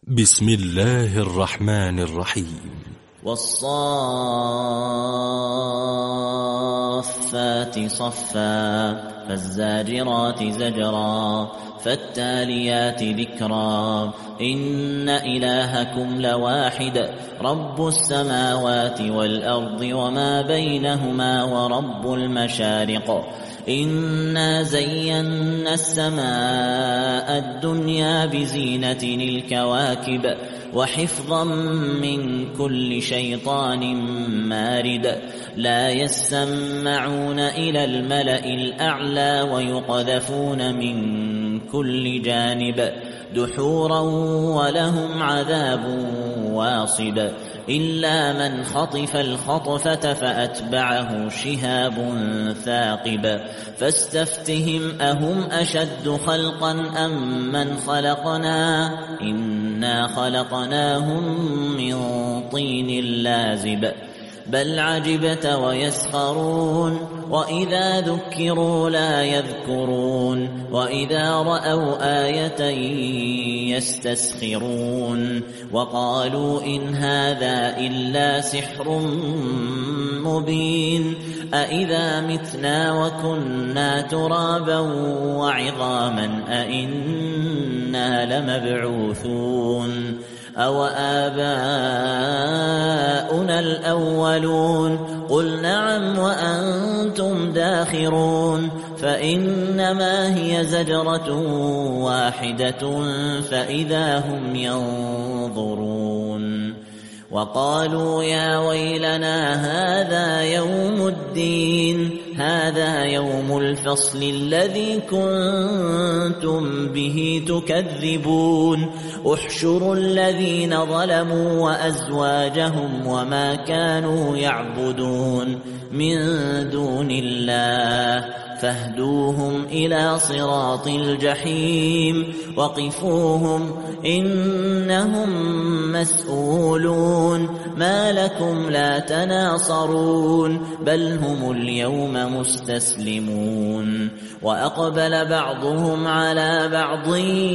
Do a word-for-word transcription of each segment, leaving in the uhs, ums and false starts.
بسم الله الرحمن الرحيم. والصافات صفا فالزاجرات زجرا فالتاليات ذكرا إن إلهكم لواحد رب السماوات والأرض وما بينهما ورب المشارق إنا زينا السماء الدنيا بزينة الكواكب وحفظا من كل شيطان مارد لا يسمعون إلى الملأ الأعلى ويقذفون من كل جانب دحورا ولهم عذاب واصب إلا من خطف الخطفة فأتبعه شهاب ثاقب فاستفتهم أهم أشد خلقا أم من خلقنا إنا خلقناهم من طين لازب بل عجبت ويسخرون وإذا ذكروا لا يذكرون وإذا رأوا آية يستسخرون وقالوا إن هذا إلا سحر مبين أإذا متنا وكنا ترابا وعظاما أإنا لمبعوثون أو آباؤنا الأولون قل نعم وأنتم داخرون فإنما هي زجرة واحدة فإذا هم ينظرون وقالوا يا ويلنا هذا يوم الدين هذا يوم الفصل الذي كنتم به تكذبون احشروا الذين ظلموا وأزواجهم وما كانوا يعبدون من دون الله فاهدوهم إلى صراط الجحيم وقفوهم إنهم مسؤولون ما لكم لا تناصرون بل هم اليوم مستسلمون وأقبل بعضهم على بعض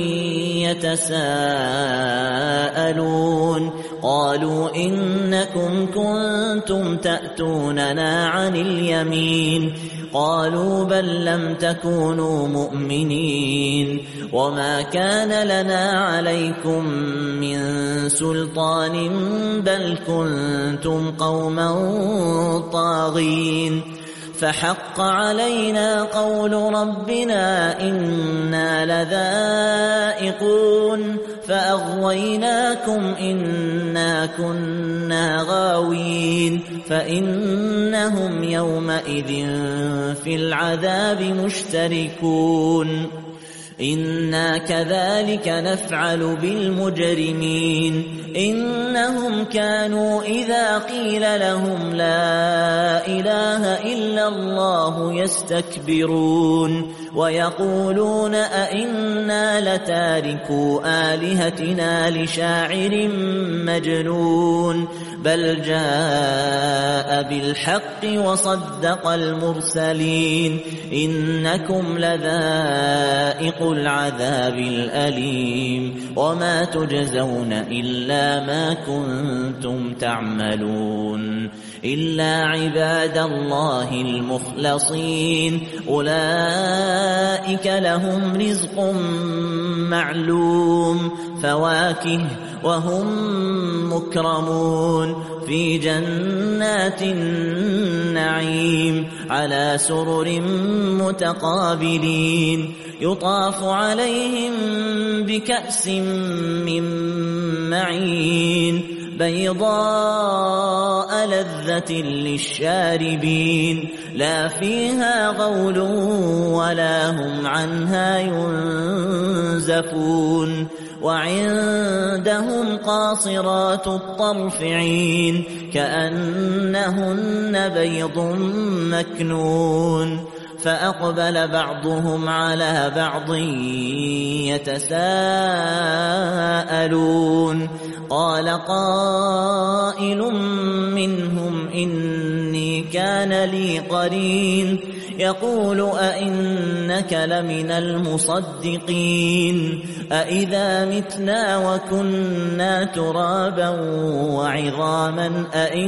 يتساءلون قالوا إنكم كنتم تأتوننا عن اليمين قالوا بل لم تكونوا مؤمنين وما كان لنا عليكم من سلطان بل كنتم قوما طاغين فحق علينا قول ربنا إنا لذائقون فأغويناكم إنا كنا غاوين فإنهم يومئذ في العذاب مشتركون إنا كذلك نفعل بالمجرمين إنهم كانوا إذا قيل لهم لا إله إلا الله يستكبرون ويقولون أئنا لتاركو آلهتنا لشاعر مجنون بل جاء بالحق وصدق المرسلين إنكم لذائق العذاب الأليم وما تجزون إلا ما كنتم تعملون إلا عباد الله المخلصين أولئك لهم رزق معلوم فواكه وهم مكرمون في جنات النعيم على سرر متقابلين يطاف عليهم بكأس من معين بيضاء لذة للشاربين لا فيها غول ولا هم عنها ينزفون وعندهم قاصرات الطرف عين كأنهن بيض مكنون فأقبل بعضهم على بعض يتساءلون قال قائل منهم إني كان لي قرين يقول أئنك لمن المصدقين أئذا متنا وكنا ترابا وعظاما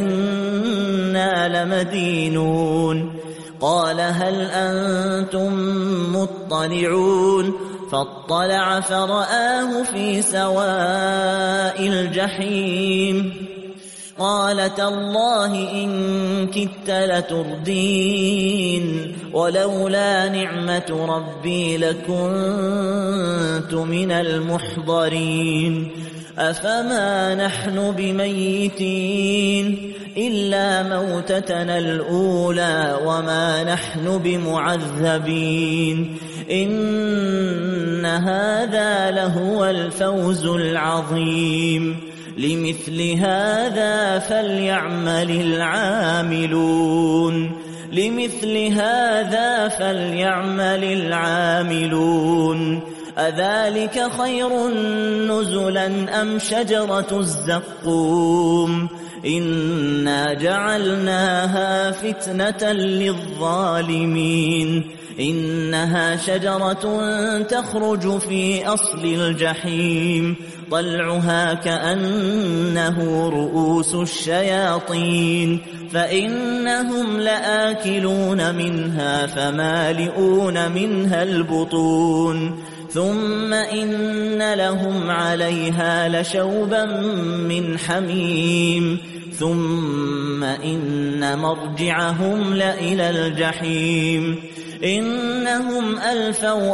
أئنا لمدينون قال هل أنتم مطلعون فاطلع فرآه في سواء الجحيم قال تالله إن كدت لتردين ولولا نعمة ربي لكنت من المحضرين أفما نحن بميتين إلا موتتنا الأولى وما نحن بمعذبين إن هذا لهو الفوز العظيم لمثل هذا فليعمل العاملون لمثل هذا فليعمل العاملون أذلك خير نزلا أم شجرة الزقوم إنا جعلناها فتنة للظالمين إنها شجرة تخرج في أصل الجحيم طلعها كأنه رؤوس الشياطين فإنهم لآكلون منها فمالئون منها البطون ثم إن لهم عليها لشوبا من حميم ثم إن مرجعهم لإلى الجحيم إنهم ألفوا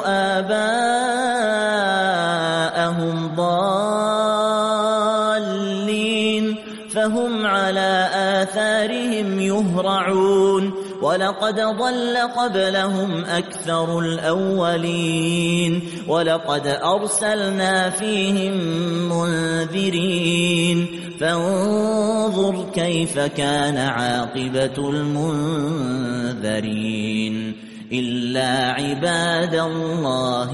آباءهم ضالين فهم على آثارهم يهرعون ولقد ضل قبلهم أكثر الأولين ولقد أرسلنا فيهم منذرين فانظر كيف كان عاقبة المنذرين إلا عباد الله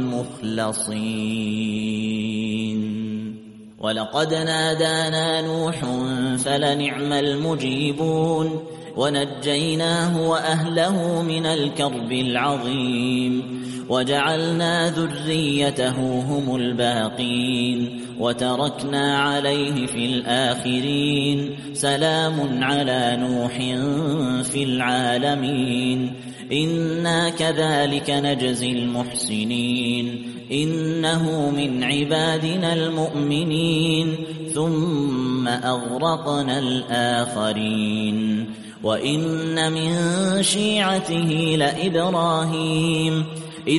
المخلصين ولقد نادانا نوح فلنعم المجيبون ونجيناه وأهله من الكرب العظيم وجعلنا ذريته هم الباقين وتركنا عليه في الآخرين سلام على نوح في العالمين إنا كذلك نجزي المحسنين إنه من عبادنا المؤمنين ثم أغرقنا الآخرين وإن من شيعته لإبراهيم إذ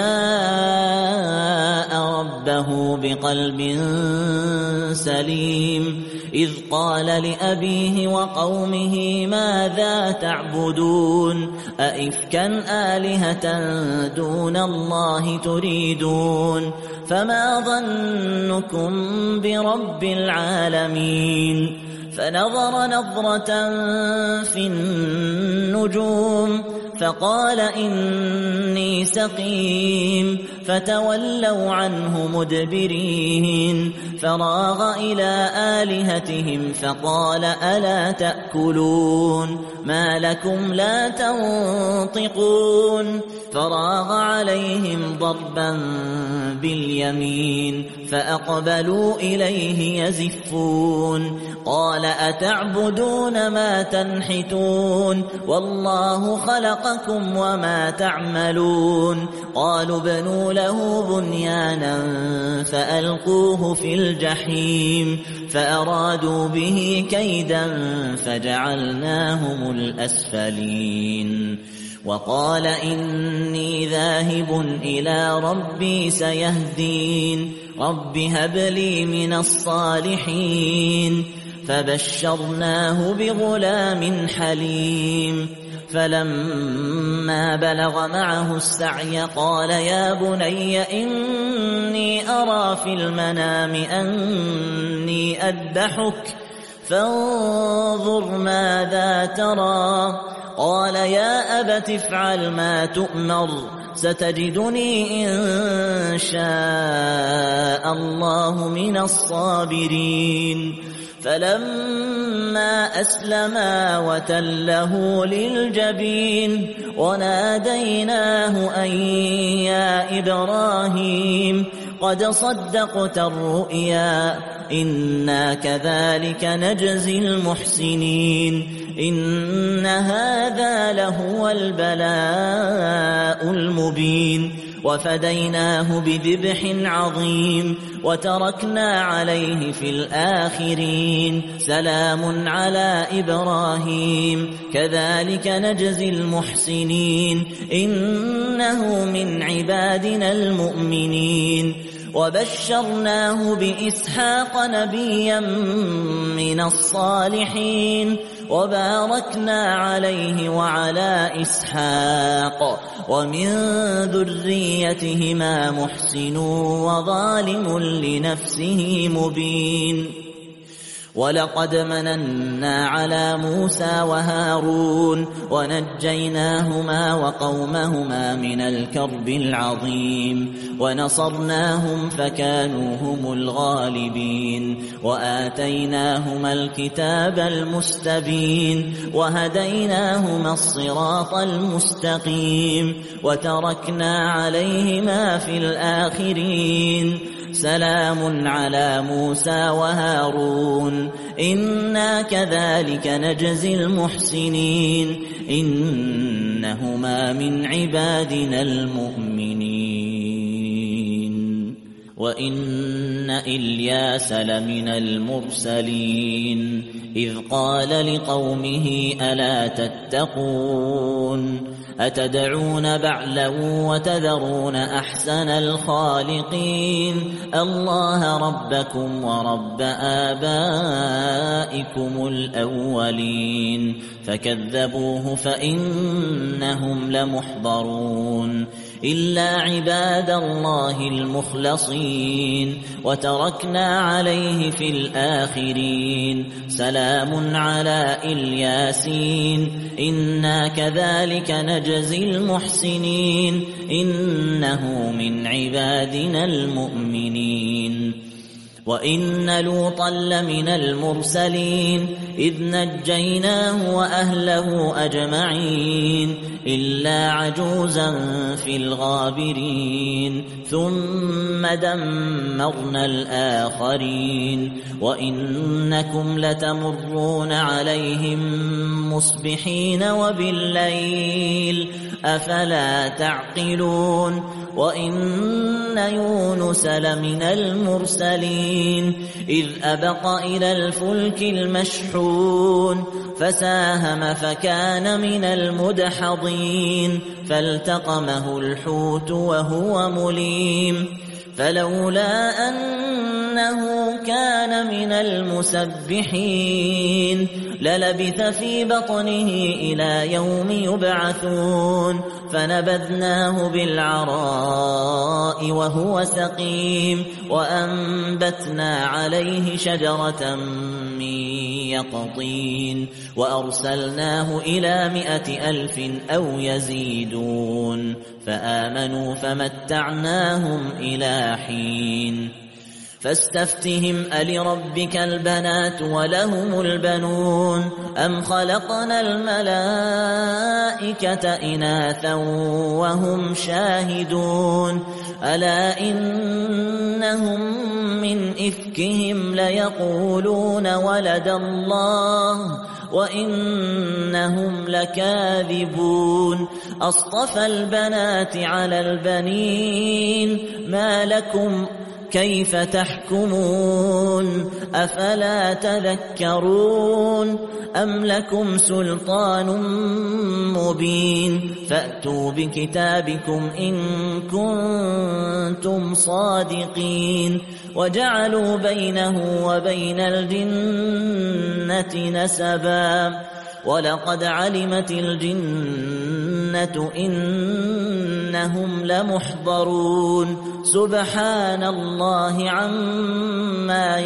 جاء ربه بقلب سليم إذ قال لأبيه وقومه ماذا تعبدون أئفكا آلهة دون الله تريدون فما ظنكم برب العالمين فنظر نظرة في النجوم فقال إني سقيم فتولوا عنه مدبرين فراغ إلى آلهتهم فقال ألا تأكلون ما لكم لا تنطقون فراغ عليهم ضربا باليمين فأقبلوا إليه يزفون قال أتعبدون ما تنحتون والله خلقكم وما تعملون قالوا بنوا له بنيانا فألقوه في الجحيم فأرادوا به كيدا فجعلناهم الأسفلين وقال إني ذاهب إلى ربي سيهدين رب هب لي من الصالحين فبشرناه بغلام حليم فلما بلغ معه السعي قال يا بني إني أرى في المنام أني أذبحك فانظر ماذا ترى قال يا أبت افعل ما تؤمر ستجدني إن شاء الله من الصابرين فلما أسلما وتله للجبين وناديناه أن يا إبراهيم قد صدقت الرؤيا إنا كذلك نجزي المحسنين إن هذا لهو البلاء المبين وفديناه بذبح عظيم وتركنا عليه في الآخرين سلام على إبراهيم كذلك نجزي المحسنين إنه من عبادنا المؤمنين وبشرناه بإسحاق نبيا من الصالحين وباركنا عليه وعلى إسحاق ومن ذريتهما محسن وظالم لنفسه مبين ولقد مننا على موسى وهارون ونجيناهما وقومهما من الكرب العظيم ونصرناهم فكانوا هم الغالبين وآتيناهما الكتاب المستبين وهديناهما الصراط المستقيم وتركنا عليهما في الآخرين سلام على موسى وهارون إنا كذلك نجزي المحسنين إنهما من عبادنا المؤمنين وإن إلياس لمن المرسلين إذ قال لقومه ألا تتقون أتدعون بعلا وتذرون أحسن الخالقين الله ربكم ورب آبائكم الأولين فكذبوه فإنهم لمحضرون إلا عباد الله المخلصين وتركنا عليه في الآخرين سلام على الياسين إنا كذلك نجزي المحسنين إنه من عبادنا المؤمنين وإن لوطا لمن المرسلين إذ نجيناه وأهله أجمعين إلا عجوزا في الغابرين ثم دمرنا الآخرين وإنكم لتمرون عليهم مصبحين وبالليل أفلا تعقلون وإن يونس لمن المرسلين إذ أبق إلى الفلك المشحون فساهم فكان من المدحضين فالتقمه الحوت وهو مليم فلولا أنه كان من المسبحين للبث في بطنه إلى يوم يبعثون فنبذناه بالعراء وهو سقيم وأنبتنا عليه شجرة من يقطين وأرسلناه إلى مائة ألف أو يزيدون فآمنوا فمتعناهم إلى حين فاستفتهم ألربك البنات ولهم البنون أم خلقنا الملائكة إناثا وهم شاهدون ألا إنهم من إفكهم ليقولون ولد الله وإنهم لكاذبون أصطفى البنات على البنين ما لكم كيف تحكمون أفلا تذكرون أم لكم سلطان مبين فأتوا بكتابكم إن كنتم صادقين وجعلوا بينه وبين الجنة نسبا ولقد علمت الجنة إنهم لمحضرون سبحان الله عما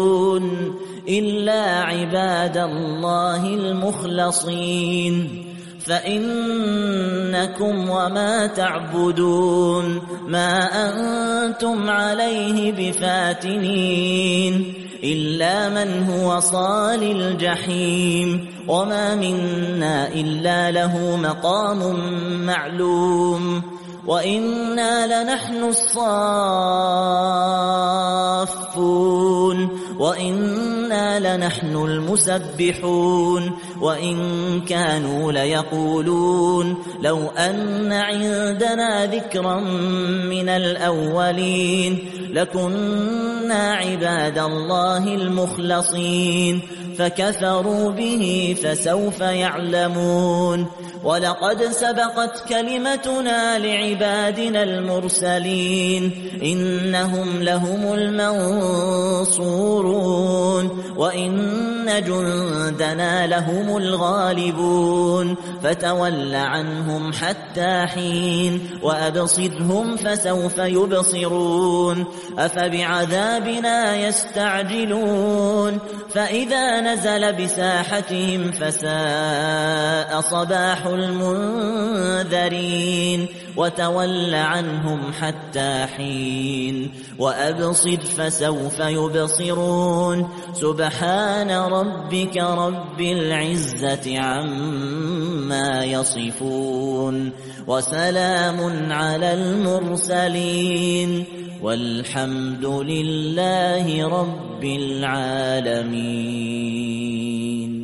يصفون إلا عباد الله المخلصين فإنكم وما تعبدون ما أنتم عليه بفاتنين إلا من هو صال الجحيم وما منا إلا له مقام معلوم وإنا لنحن الصافون وإنا لنحن المسبحون وإن كانوا ليقولون لو أن عندنا ذكرا من الأولين لكنا عباد الله المخلصين فكفروا به فسوف يعلمون ولقد سبقت كلمتنا لعبادنا المرسلين إنهم لهم المنصورون وإن جندنا لهم الغالبون فتول عنهم حتى حين وأبصرهم فسوف يبصرون أفبعذابنا يستعجلون فإذا نزل بساحتهم فساء صباح المنذرين وتول عنهم حتى حين وأبصر فسوف يبصرون سبحان ربك رب العزة عما يصفون وسلام على المرسلين والحمد لله رب العالمين.